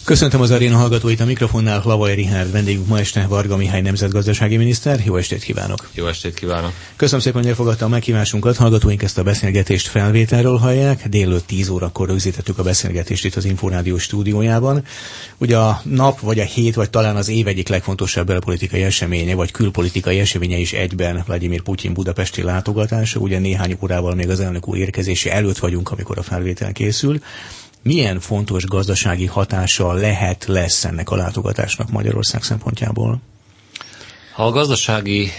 Köszöntöm az aréna hallgatóit, a mikrofonnál Lavai Richárd, vendégünk ma este Varga Mihály nemzetgazdasági miniszter. Jó estét kívánok! Jó estét kívánok! Köszönöm szépen, hogy elfogadta a meghívásunkat. Hallgatóink ezt a beszélgetést felvételről hallják. Délelőtt 10 órakor rögzítettük a beszélgetést itt az Inforádió stúdiójában. Ugye a nap, vagy a hét, vagy talán az év egyik legfontosabb belpolitikai eseménye, vagy külpolitikai eseménye is egyben Vladimir Putyin budapesti látogatása. Ugye néhány órával még az elnök úr érkezése előtt vagyunk, amikor a felvétel készül. Milyen fontos gazdasági hatása lesz ennek a látogatásnak Magyarország szempontjából? Ha a gazdasági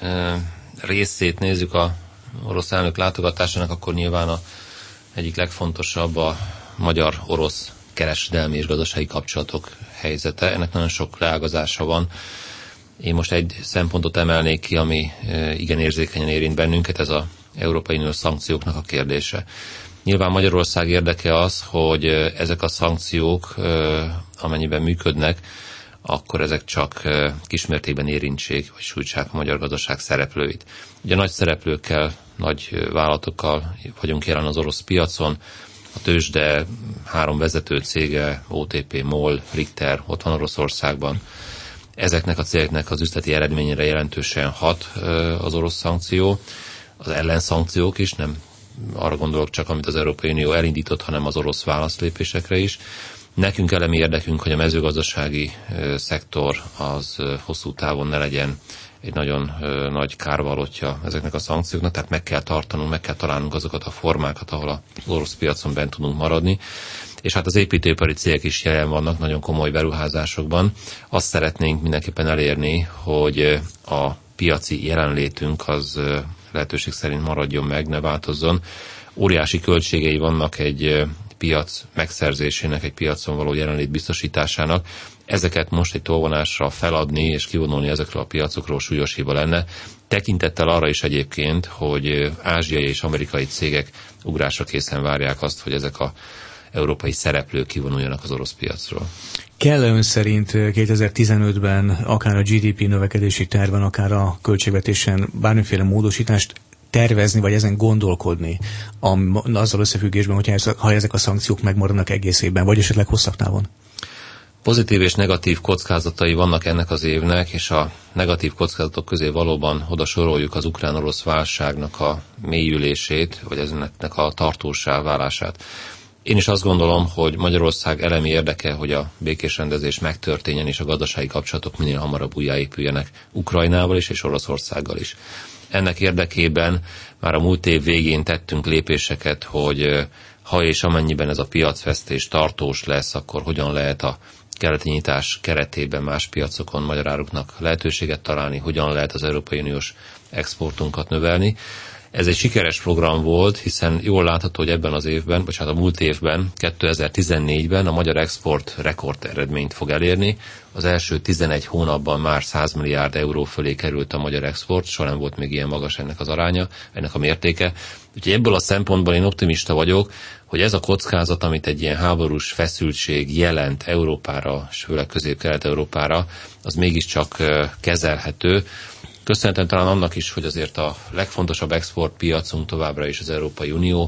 részét nézzük a orosz elnök látogatásának, akkor nyilván egyik legfontosabb a magyar-orosz kereskedelmi és gazdasági kapcsolatok helyzete. Ennek nagyon sok leágazása van. Én most egy szempontot emelnék ki, ami igen érzékenyen érint bennünket, ez az Európai Uniós szankcióknak a kérdése. Nyilván Magyarország érdeke az, hogy ezek a szankciók, amennyiben működnek, akkor ezek csak kismértékben érintsék, vagy sújtsák a magyar gazdaság szereplőit. Ugye nagy szereplőkkel, nagy vállalatokkal vagyunk jelen az orosz piacon, a tőzsde 3 vezető cége, OTP, MOL, Richter, ott van Oroszországban. Ezeknek a cégeknek az üzleti eredményére jelentősen hat az orosz szankció, az ellenszankciók is, nem arra gondolok csak, amit az Európai Unió elindított, hanem az orosz válaszlépésekre is. Nekünk elemi érdekünk, hogy a mezőgazdasági szektor az hosszú távon ne legyen egy nagyon nagy kárvalótja ezeknek a szankcióknak, tehát meg kell tartanunk, meg kell találnunk azokat a formákat, ahol az orosz piacon bent tudunk maradni. És hát az építőipari cégek is jelen vannak nagyon komoly beruházásokban. Azt szeretnénk mindenképpen elérni, hogy a piaci jelenlétünk az lehetőség szerint maradjon meg, ne változzon. Óriási költségei vannak egy piac megszerzésének, egy piacon való jelenlét biztosításának. Ezeket most egy tolvonásra feladni és kivonulni ezekről a piacokról súlyos hiba lenne. Tekintettel arra is egyébként, hogy ázsiai és amerikai cégek ugrásra készen várják azt, hogy ezek az európai szereplők kivonuljanak az orosz piacról. Kell-e ön szerint 2015-ben akár a GDP növekedési terven, akár a költségvetésen bármiféle módosítást tervezni, vagy ezen gondolkodni azzal összefüggésben, ha ezek a szankciók megmaradnak egész évben, vagy esetleg hosszabb távon? Pozitív és negatív kockázatai vannak ennek az évnek, és a negatív kockázatok közé valóban oda soroljuk az ukrán-orosz válságnak a mélyülését, vagy ennek a tartósá válását. Én is azt gondolom, hogy Magyarország elemi érdeke, hogy a békés rendezés megtörténjen, és a gazdasági kapcsolatok minél hamarabb újjáépüljenek Ukrajnával is, és Oroszországgal is. Ennek érdekében már a múlt év végén tettünk lépéseket, hogy ha és amennyiben ez a piacvesztés tartós lesz, akkor hogyan lehet a keleti nyitás keretében más piacokon magyar áruknak lehetőséget találni, hogyan lehet az Európai Uniós exportunkat növelni. Ez egy sikeres program volt, hiszen jól látható, hogy ebben az évben, vagy hát a múlt évben, 2014-ben a magyar export rekord eredményt fog elérni. Az első 11 hónapban már 100 milliárd euró fölé került a magyar export, soha nem volt még ilyen magas ennek az aránya, ennek a mértéke. Úgyhogy ebből a szempontból én optimista vagyok, hogy ez a kockázat, amit egy ilyen háborús feszültség jelent Európára, és főleg Közép-Kelet-Európára, az mégiscsak kezelhető. Köszönhetően talán annak is, hogy azért a legfontosabb exportpiacunk továbbra is az Európai Unió.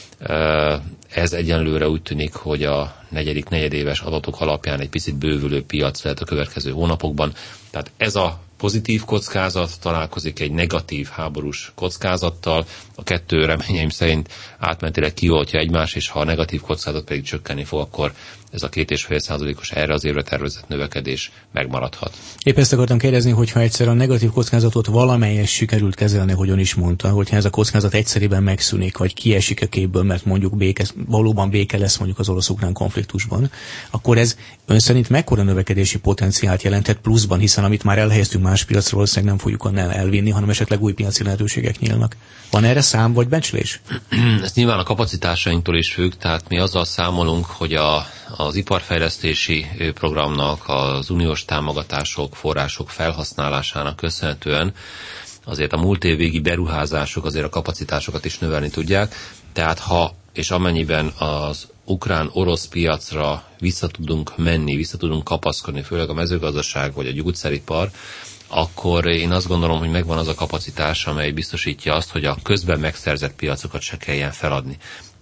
Ez egyenlőre úgy tűnik, hogy a negyedéves adatok alapján egy picit bővülő piac lehet a következő hónapokban. Tehát ez a pozitív kockázat találkozik egy negatív háborús kockázattal. A kettő reményeim szerint átmentileg kioltja egymást, és ha a negatív kockázat pedig csökkenni fog, akkor ez a 2,5%-os erre az évre tervezett növekedés megmaradhat. Épp ezt akartam kérdezni, hogyha egyszer a negatív kockázatot valamelyes sikerült kezelni, hogy ön is mondta, hogyha ez a kockázat egyszerűen megszűnik, vagy kiesik a képből, mert mondjuk valóban béke lesz mondjuk az orosz-ukrán konfliktusban, akkor ez ön szerint mekkora növekedési potenciált jelentett pluszban, hiszen amit már elhelyeztünk más piacról, valószínűleg nem fogjuk onnan elvinni, hanem esetleg új piaci lehetőségek nyílnak. Van erre szám vagy becslés? Ez nyilván a kapacitásainktól is függ, tehát mi azzal számolunk, hogy az iparfejlesztési programnak, az uniós támogatások, források felhasználásának köszönhetően azért a múlt év végi beruházások azért a kapacitásokat is növelni tudják. Tehát ha és amennyiben az ukrán-orosz piacra vissza tudunk menni, vissza tudunk kapaszkodni, főleg a mezőgazdaság vagy a gyógyszeripar, akkor én azt gondolom, hogy megvan az a kapacitás, amely biztosítja azt, hogy a közben megszerzett piacokat se kelljen feladni.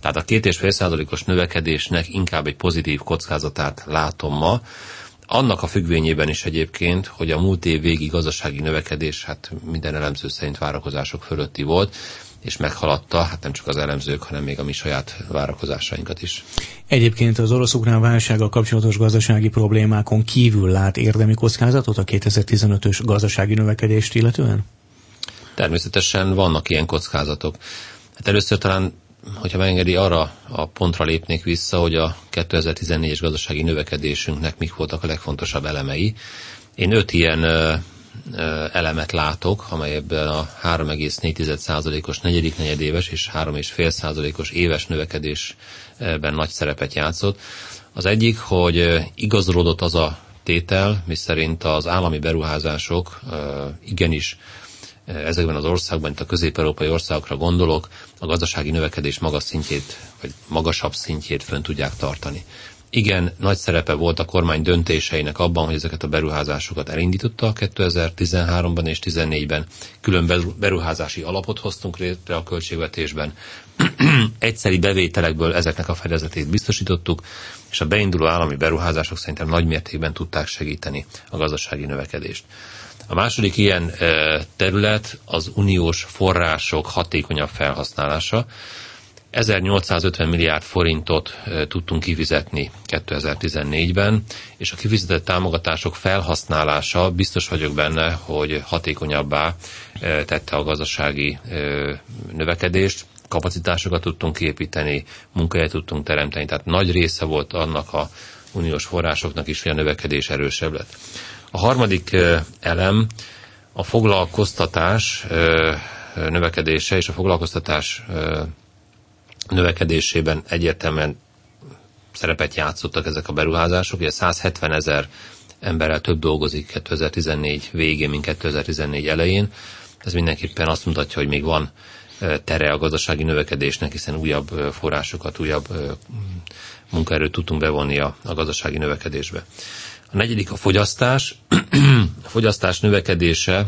Tehát a 2,5%-os növekedésnek inkább egy pozitív kockázatát látom ma, annak a függvényében is egyébként, hogy a múlt év végi gazdasági növekedés hát minden elemző szerint várakozások fölötti volt, és meghaladta, hát nem csak az elemzők, hanem még a mi saját várakozásainkat is. Egyébként az orosz-ukrán válsággal kapcsolatos gazdasági problémákon kívül lát érdemi kockázatot a 2015-ös gazdasági növekedést illetően? Természetesen vannak ilyen kockázatok. Hát először talán, hogyha megengedi, arra a pontra lépnék vissza, hogy a 2014-es gazdasági növekedésünknek mik voltak a legfontosabb elemei. Én 5 ilyen elemet látok, amely ebben a 3,4%-os negyedik negyedéves és 3,5%-os éves növekedésben nagy szerepet játszott. Az egyik, hogy igazolódott az a tétel, miszerint az állami beruházások igenis ezekben az országban, mint a közép-európai országokra gondolok, a gazdasági növekedés magas szintjét, vagy magasabb szintjét fönn tudják tartani. Igen, nagy szerepe volt a kormány döntéseinek abban, hogy ezeket a beruházásokat elindította 2013-ban és 2014-ben. Külön beruházási alapot hoztunk létre a költségvetésben. Egyszeri bevételekből ezeknek a fedezetét biztosítottuk, és a beinduló állami beruházások szerintem nagy mértékben tudták segíteni a gazdasági növekedést. A második ilyen terület az uniós források hatékonyabb felhasználása. 1850 milliárd forintot tudtunk kifizetni 2014-ben, és a kifizetett támogatások felhasználása biztos vagyok benne, hogy hatékonyabbá tette a gazdasági növekedést, kapacitásokat tudtunk építeni, munkahelyet tudtunk teremteni, tehát nagy része volt annak a uniós forrásoknak is, hogy a növekedés erősebb lett. A harmadik elem a foglalkoztatás növekedése, és a foglalkoztatás növekedésében egyértelműen szerepet játszottak ezek a beruházások. Ugye 170 000 emberrel több dolgozik 2014 végén, mint 2014 elején. Ez mindenképpen azt mutatja, hogy még van tere a gazdasági növekedésnek, hiszen újabb forrásokat, újabb munkaerőt tudtunk bevonni a gazdasági növekedésbe. A negyedik a fogyasztás. A fogyasztás növekedése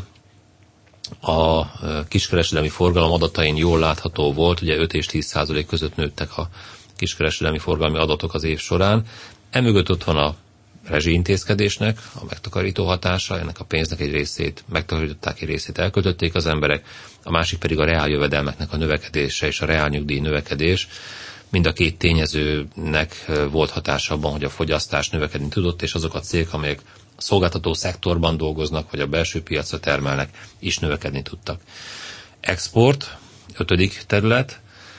a kiskereskedelmi forgalom adatain jól látható volt, ugye 5 és 10% között nőttek a kiskereskedelmi forgalmi adatok az év során. Emögött ott van a rezsiintézkedésnek a megtakarító hatása, ennek a pénznek egy részét megtakarították, egy részét elköltötték az emberek, a másik pedig a reáljövedelmeknek a növekedése és a reálnyugdíj növekedés. Mind a két tényezőnek volt hatása abban, hogy a fogyasztás növekedni tudott, és azok a cégek, amelyek a szolgáltató szektorban dolgoznak, vagy a belső piacra termelnek, is növekedni tudtak. Export, 5. terület.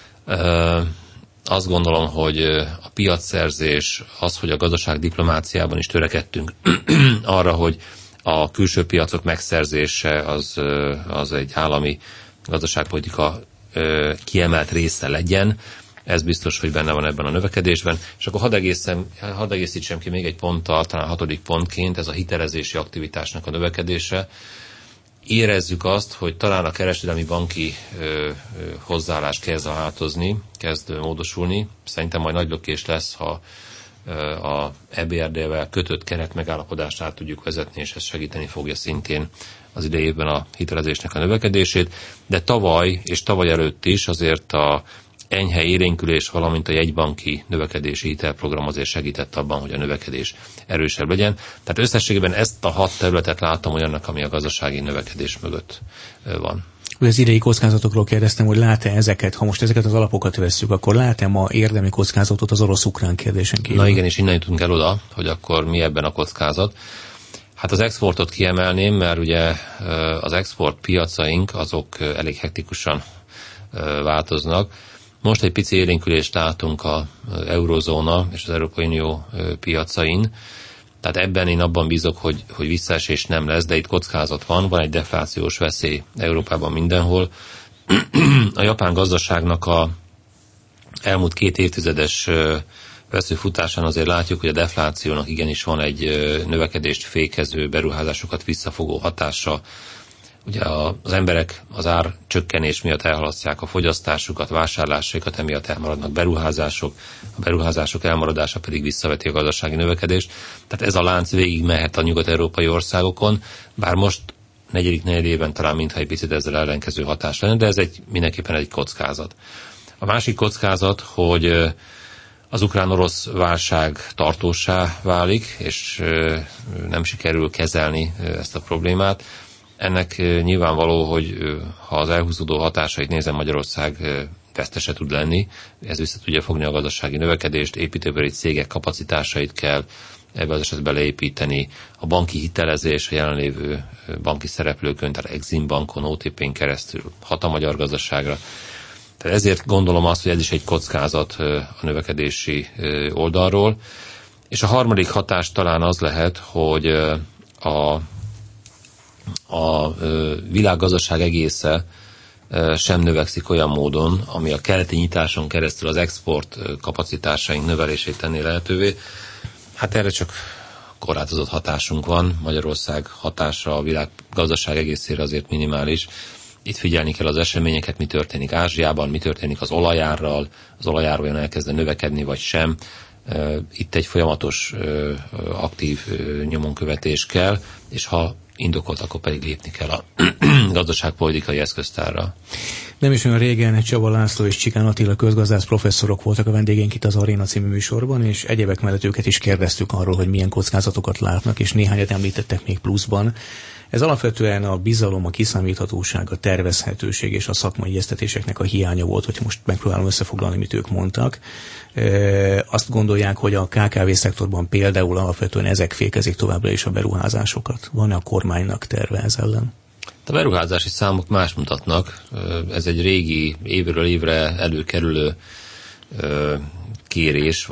Azt gondolom, hogy a piacszerzés, az, hogy a gazdaságdiplomáciában is törekedtünk arra, hogy a külső piacok megszerzése az egy állami gazdaságpolitika kiemelt része legyen. Ez biztos, hogy benne van ebben a növekedésben. És akkor hadd egészítsem ki még egy ponttal, talán 6. pontként, ez a hitelezési aktivitásnak a növekedése. Érezzük azt, hogy talán a kereskedelmi banki hozzáállás kezd változni, kezd módosulni. Szerintem majd nagy lökés lesz, ha a EBRD-vel kötött keretmegállapodást át tudjuk vezetni, és ez segíteni fogja szintén az idei évben a hitelezésnek a növekedését. De tavaly és tavaly előtt is azért a enyhe élénkülés, valamint a jegybanki növekedési hitelprogram azért segített abban, hogy a növekedés erősebb legyen. Tehát összességében ezt a 6 területet látom olyannak, ami a gazdasági növekedés mögött van. Az idei kockázatokról kérdeztem, hogy lát-e ezeket, ha most ezeket az alapokat vesszük, akkor lát-e ma érdemi kockázatot az orosz-ukrán kérdésen kívül? Na igen, és innen jutunk el oda, hogy akkor mi ebben a kockázat. Hát az exportot kiemelném, mert ugye az export piacaink azok elég hektikusan változnak. Most egy pici élénkülést látunk az eurozóna és az Európai Unió piacain, tehát ebben én abban bízok, hogy visszaesés nem lesz, de itt kockázat van egy deflációs veszély Európában mindenhol. A japán gazdaságnak a elmúlt 2 évtizedes veszőfutásán azért látjuk, hogy a deflációnak igenis van egy növekedést fékező, beruházásokat visszafogó hatása. Ugye az emberek az ár csökkenés miatt elhalasztják a fogyasztásukat, vásárlásaikat, emiatt elmaradnak beruházások, a beruházások elmaradása pedig visszaveti a gazdasági növekedést. Tehát ez a lánc végig mehet a nyugat-európai országokon, bár most negyedik negyedében talán mintha egy picit ezzel ellenkező hatás lenne, de ez mindenképpen egy kockázat. A másik kockázat, hogy az ukrán-orosz válság tartóssá válik, és nem sikerül kezelni ezt a problémát. Ennek nyilvánvaló, hogy ha az elhúzódó hatásait nézem, Magyarország vesztese tud lenni, ez vissza tudja fogni a gazdasági növekedést, építőipari cégek kapacitásait kell ebbe az esetben leépíteni, a banki hitelezés, a jelenlévő banki szereplőkön, tehát Exim Bankon, OTP-n keresztül hat a magyar gazdaságra. Tehát ezért gondolom azt, hogy ez is egy kockázat a növekedési oldalról. És a harmadik hatás talán az lehet, hogy a világgazdaság egésze sem növekszik olyan módon, ami a keleti nyitáson keresztül az export kapacitásaink növelését tenné lehetővé. Hát erre csak korlátozott hatásunk van. Magyarország hatása a világgazdaság egészére azért minimális. Itt figyelni kell az eseményeket, mi történik Ázsiában, mi történik az olajárral, az olajár olyan elkezd növekedni, vagy sem. Itt egy folyamatos, aktív nyomonkövetés kell, és ha indokolt, akkor pedig lépni kell a gazdaságpolitikai eszköztárra. Nem is olyan régen Csaba László és Csikán Attila közgazdász professzorok voltak a vendégeink itt az Aréna című műsorban, és egyebek mellett őket is kérdeztük arról, hogy milyen kockázatokat látnak, és néhányat említettek még pluszban. Ez alapvetően a bizalom, a kiszámíthatóság, a tervezhetőség és a szakmai egyeztetéseknek a hiánya volt, hogy most megpróbálom összefoglalni, mit ők mondtak. Azt gondolják, hogy a KKV-szektorban például alapvetően ezek fékezik továbbra is a beruházásokat. Van-e a kormánynak terve ez ellen? A beruházási számok más mutatnak. Ez egy régi, évről évre előkerülő kérés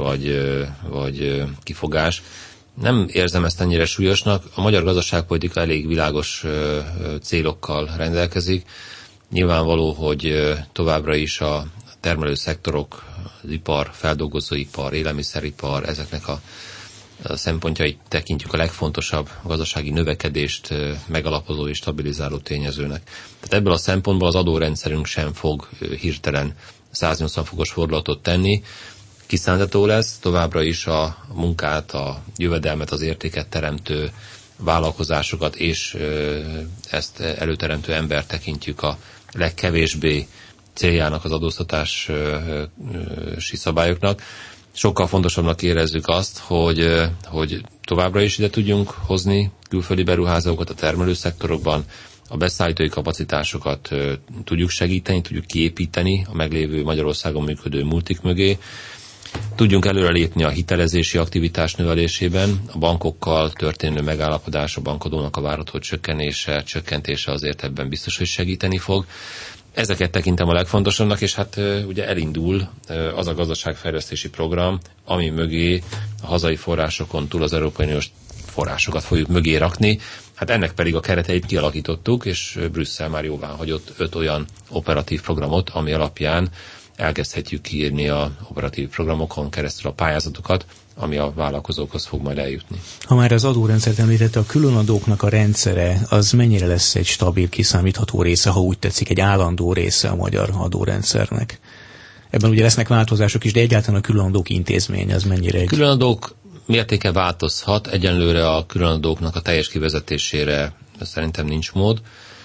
vagy kifogás. Nem érzem ezt ennyire súlyosnak. A magyar gazdaságpolitika elég világos célokkal rendelkezik. Nyilvánvaló, hogy továbbra is a termelő szektorok, az ipar, feldolgozóipar, élelmiszeripar, ezeknek a szempontjait tekintjük a legfontosabb gazdasági növekedést megalapozó és stabilizáló tényezőnek. Tehát ebből a szempontból az adórendszerünk sem fog hirtelen 180 fokos fordulatot tenni. Kiszámítható lesz, továbbra is a munkát, a jövedelmet, az értéket teremtő vállalkozásokat és ezt előteremtő embert tekintjük a legkevésbé céljának az adóztatási szabályoknak. Sokkal fontosabbnak érezzük azt, hogy továbbra is ide tudjunk hozni külföldi beruházókat a termelőszektorokban, a beszállítói kapacitásokat tudjuk segíteni, tudjuk kiépíteni a meglévő Magyarországon működő multik mögé, tudjunk előrelépni a hitelezési aktivitás növelésében, a bankokkal történő megállapodás, a bankadónak a várható csökkentése azért ebben biztos, hogy segíteni fog. Ezeket tekintem a legfontosabbnak, és hát ugye elindul az a gazdaságfejlesztési program, ami mögé a hazai forrásokon túl az Európai Uniós forrásokat fogjuk mögé rakni. Hát ennek pedig a kereteit kialakítottuk, és Brüsszel már jóvá hagyott 5 olyan operatív programot, ami alapján elkezdhetjük kiírni a operatív programokon keresztül a pályázatokat, ami a vállalkozókhoz fog majd eljutni. Ha már az adórendszert említette, a különadóknak a rendszere, az mennyire lesz egy stabil, kiszámítható része, ha úgy tetszik, egy állandó része a magyar adórendszernek? Ebben ugye lesznek változások is, de egyáltalán a különadók intézmény az mennyire egy... Különadók mértéke változhat, egyenlőre a különadóknak a teljes kivezetésére szerintem nincs mód.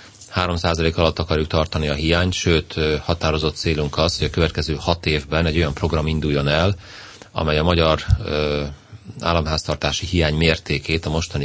3% alatt akarjuk tartani a hiányt, sőt határozott célunk az, hogy a következő 6 évben egy olyan program induljon el, amely a magyar államháztartási hiány mértékét a mostani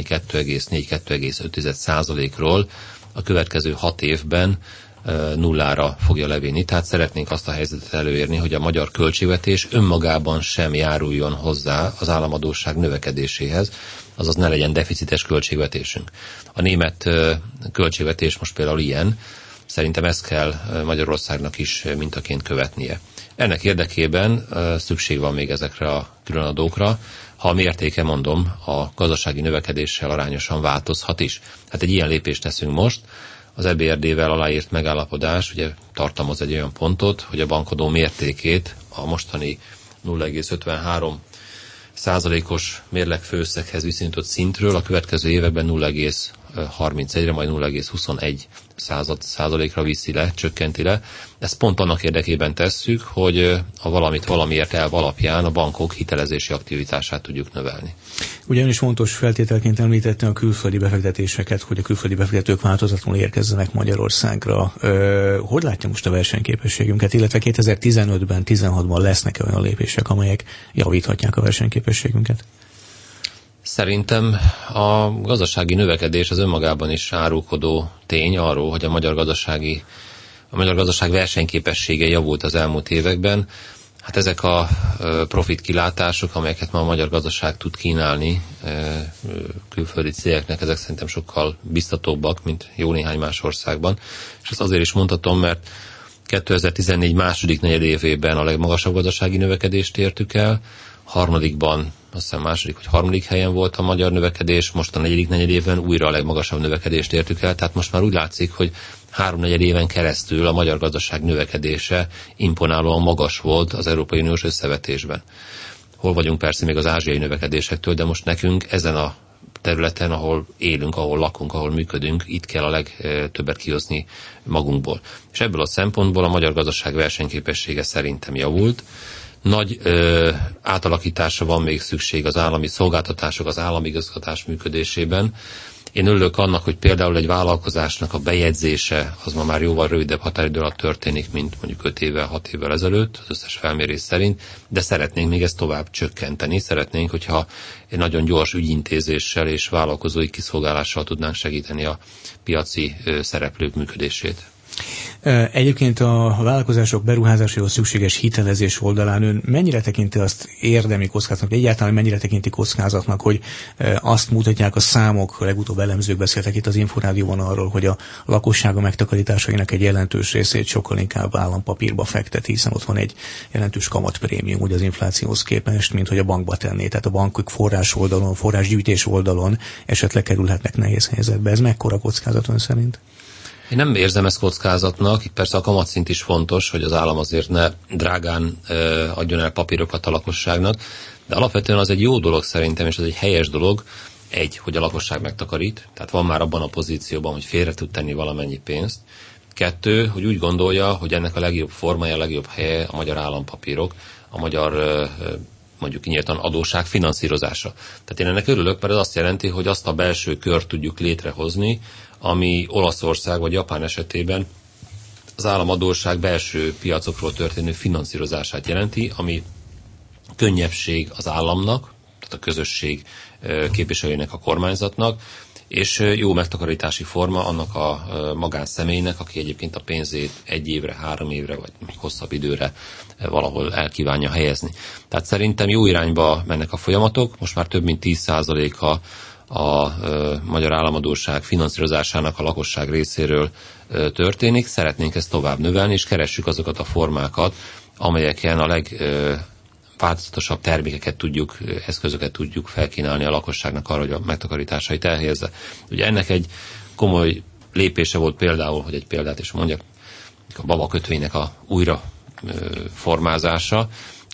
2,4-2,5%-ról a következő 6 évben nullára fogja levinni. Tehát szeretnénk azt a helyzetet előírni, hogy a magyar költségvetés önmagában sem járuljon hozzá az államadósság növekedéséhez, azaz ne legyen deficites költségvetésünk. A német költségvetés most például ilyen, szerintem ezt kell Magyarországnak is mintaként követnie. Ennek érdekében szükség van még ezekre a különadókra, ha a mértéke, mondom, a gazdasági növekedéssel arányosan változhat is. Hát egy ilyen lépést teszünk most. Az EBRD-vel aláírt megállapodás ugye tartalmaz egy olyan pontot, hogy a bankadó mértékét a mostani 0,53%-os mérlegfőösszeghez viszonyított szintről a következő években 0,5 0,31-re, majd 0,21%-ra viszi le, csökkenti le. Ezt pont annak érdekében tesszük, hogy a valamit valamiért elv alapján a bankok hitelezési aktivitását tudjuk növelni. Ugyanis fontos feltételként említette a külföldi befektetéseket, hogy a külföldi befektetők változatlanul érkezzenek Magyarországra. Hogy látja most a versenyképességünket, illetve 2015-ben, 16-ban lesznek olyan lépések, amelyek javíthatják a versenyképességünket? Szerintem a gazdasági növekedés az önmagában is árulkodó tény arról, hogy a magyar gazdaság versenyképessége javult az elmúlt években. Hát ezek a profit kilátások, amelyeket ma a magyar gazdaság tud kínálni külföldi cégeknek, ezek szerintem sokkal biztatóbbak, mint jó néhány más országban. És ezt azért is mondhatom, mert 2014 második negyedévében a legmagasabb gazdasági növekedést értük el, harmadikban, azt hiszem második vagy harmadik helyen volt a magyar növekedés, most a negyedik negyedévben újra a legmagasabb növekedést értük el, tehát most már úgy látszik, hogy 3-4 éven keresztül a magyar gazdaság növekedése imponálóan magas volt az Európai Uniós összevetésben. Hol vagyunk persze még az ázsiai növekedésektől, de most nekünk ezen a területen, ahol élünk, ahol lakunk, ahol működünk, itt kell a legtöbbet kihozni magunkból. És ebből a szempontból a magyar gazdaság versenyképessége szerintem javult. Nagy átalakításra van még szükség az állami szolgáltatások, az állami igazgatás működésében. Én örülök annak, hogy például egy vállalkozásnak a bejegyzése az ma már jóval rövidebb határidő alatt történik, mint mondjuk 5 évvel, 6 évvel ezelőtt, az összes felmérés szerint, de szeretnénk még ezt tovább csökkenteni. Szeretnénk, hogyha egy nagyon gyors ügyintézéssel és vállalkozói kiszolgálással tudnánk segíteni a piaci szereplők működését. Egyébként a vállalkozások beruházásaihoz szükséges hitelezés oldalán ön mennyire tekinti azt érdemi kockázatnak, egyáltalán mennyire tekinti kockázatnak, hogy azt mutatják a számok, a legutóbb elemzők beszéltek itt az Inforádióban arról, hogy a lakossága megtakarításainak egy jelentős részét sokkal inkább állampapírba fekteti, hiszen ott van egy jelentős kamatprémium ugye az inflációhoz képest, mint hogy a bankba tenné. Tehát a bankok forrás oldalon, forrásgyűjtés oldalon esetleg kerülhetnek nehéz helyzetbe. Ez mekkora kockázat ön szerint? Én nem érzem ezt kockázatnak, itt persze a kamatszint is fontos, hogy az állam azért ne drágán adjon el papírokat a lakosságnak, de alapvetően az egy jó dolog szerintem, és ez egy helyes dolog, hogy a lakosság megtakarít, tehát van már abban a pozícióban, hogy félre tud tenni valamennyi pénzt. 2, hogy úgy gondolja, hogy ennek a legjobb formája, a legjobb helye a magyar állampapírok, a magyar mondjuk nyíltan adósság finanszírozása. Tehát én ennek örülök, mert ez azt jelenti, hogy azt a belső kört tudjuk létrehozni, ami Olaszország vagy Japán esetében az államadósság belső piacokról történő finanszírozását jelenti, ami könnyebbség az államnak, tehát a közösség képviselőinek, a kormányzatnak, és jó megtakarítási forma annak a magánszemélynek, aki egyébként a pénzét 1 évre, 3 évre, vagy hosszabb időre valahol el kívánja helyezni. Tehát szerintem jó irányba mennek a folyamatok, most már több mint 10%-a a magyar államadósság finanszírozásának a lakosság részéről történik. Szeretnénk ezt tovább növelni, és keressük azokat a formákat, amelyeken a legváltozatosabb termékeket tudjuk, eszközöket tudjuk felkínálni a lakosságnak arra, hogy a megtakarításait elhelyezze. Ugye ennek egy komoly lépése volt például, hogy egy példát is mondjak, a babakötvénynek a újra formázása.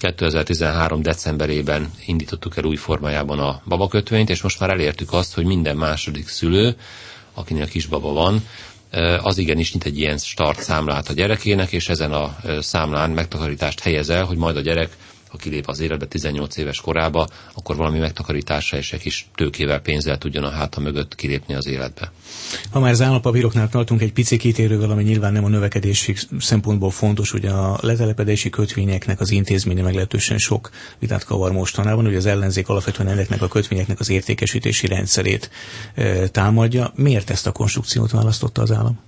2013. decemberében indítottuk el új formájában a babakötvényt, és most már elértük azt, hogy minden második szülő, akinél kisbaba van, az igenis nyit egy ilyen start számlát a gyerekének, és ezen a számlán megtakarítást helyez el, hogy majd a gyerek, ha kilép az életbe 18 éves korába, akkor valami megtakarításra és egy kis tőkével, pénzzel tudjon a háta mögött kilépni az életbe. Ha már az állampapíroknál tartunk, egy pici kitérővel, ami nyilván nem a növekedési szempontból fontos, hogy a letelepedési kötvényeknek az intézménye meglehetősen sok vitát kavar mostanában, hogy az ellenzék alapvetően ezeknek a kötvényeknek az értékesítési rendszerét támadja. Miért ezt a konstrukciót választotta az állam?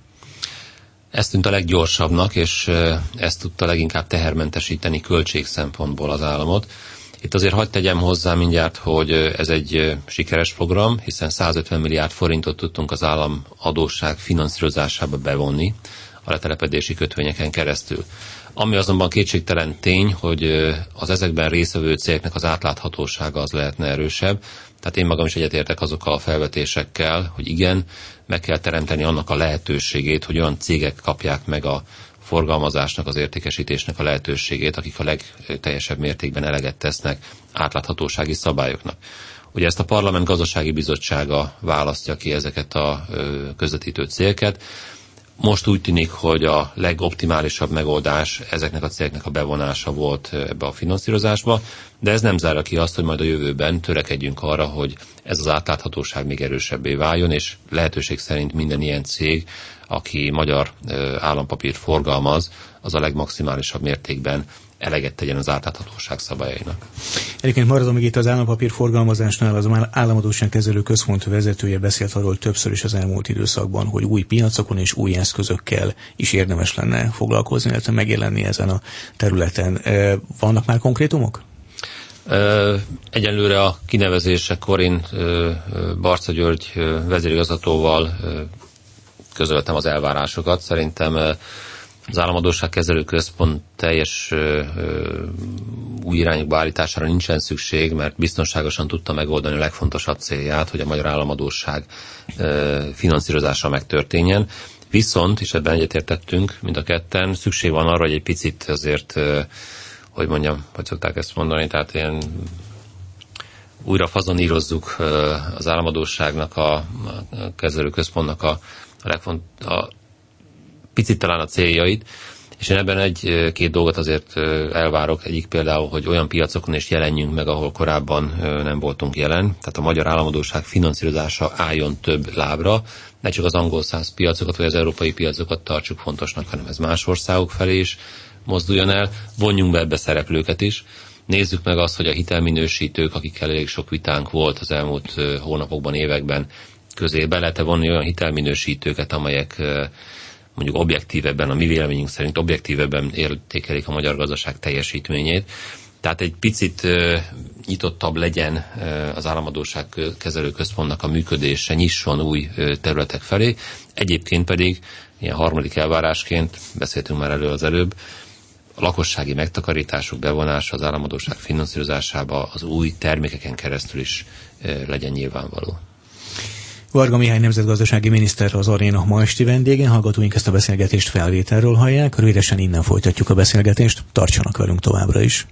Ez tűnt a leggyorsabbnak, és ezt tudta leginkább tehermentesíteni költség szempontból az államot. Itt azért hadd tegyem hozzá mindjárt, hogy ez egy sikeres program, hiszen 150 milliárd forintot tudtunk az állam adósság finanszírozásába bevonni a letelepedési kötvényeken keresztül. Ami azonban kétségtelen tény, hogy az ezekben résztvevő cégeknek az átláthatósága az lehetne erősebb. Tehát én magam is egyetértek azokkal a felvetésekkel, hogy igen, meg kell teremteni annak a lehetőségét, hogy olyan cégek kapják meg a forgalmazásnak, az értékesítésnek a lehetőségét, akik a legteljesebb mértékben eleget tesznek átláthatósági szabályoknak. Ugye ezt a Parlament Gazdasági Bizottsága választja ki ezeket a közvetítő cégeket. Most úgy tűnik, hogy a legoptimálisabb megoldás ezeknek a cégeknek a bevonása volt ebbe a finanszírozásba, de ez nem zárja ki azt, hogy majd a jövőben törekedjünk arra, hogy ez az átláthatóság még erősebbé váljon, és lehetőség szerint minden ilyen cég, aki magyar állampapírt forgalmaz, az a legmaximálisabb mértékben eleget tegyen az átláthatóság szabályainak. Egyébként maradom még itt az állampapír forgalmazásnál, az államadósságkezelő központ vezetője beszélt arról többször is az elmúlt időszakban, hogy új piacokon és új eszközökkel is érdemes lenne foglalkozni, illetve megjelenni ezen a területen. Vannak már konkrétumok? Egyenlőre a kinevezésekor én Barca György vezérigazgatóval közöltem az elvárásokat. Szerintem az államadósságkezelő központ teljes új irányokba állítására nincsen szükség, mert biztonságosan tudta megoldani a legfontosabb célját, hogy a magyar államadósság finanszírozása megtörténjen. Viszont, és ebben egyetértettünk mind a ketten, szükség van arra, hogy egy picit azért, hogy szokták ezt mondani, tehát ilyen újra fazonírozzuk az államadósságnak, a kezelőközpontnak a picit talán a céljait, és én ebben egy-két dolgot azért elvárok. Egyik például, hogy olyan piacokon is jelenjünk meg, ahol korábban nem voltunk jelen. Tehát a magyar államadósság finanszírozása álljon több lábra. Ne csak az angol száz piacokat, vagy az európai piacokat tartsuk fontosnak, hanem ez más országok felé is mozduljon el. Vonjunk be ebbe szereplőket is. Nézzük meg azt, hogy a hitelminősítők, akikkel elég sok vitánk volt az elmúlt hónapokban, években, közé be lehet-e vonni olyan hitelminősítőket, amelyek mondjuk objektívebben, a mi véleményünk szerint objektívebben értékelik a magyar gazdaság teljesítményét. Tehát egy picit nyitottabb legyen az államadósság kezelő központnak a működése, nyisson új területek felé. Egyébként pedig ilyen harmadik elvárásként, beszéltünk már az előbb, a lakossági megtakarítások bevonása az államadósság finanszírozásába az új termékeken keresztül is legyen nyilvánvaló. Varga Mihály nemzetgazdasági miniszter az Aréna ma esti vendége, hallgatóink ezt a beszélgetést felvételről hallják, rövidesen innen folytatjuk a beszélgetést, tartsanak velünk továbbra is.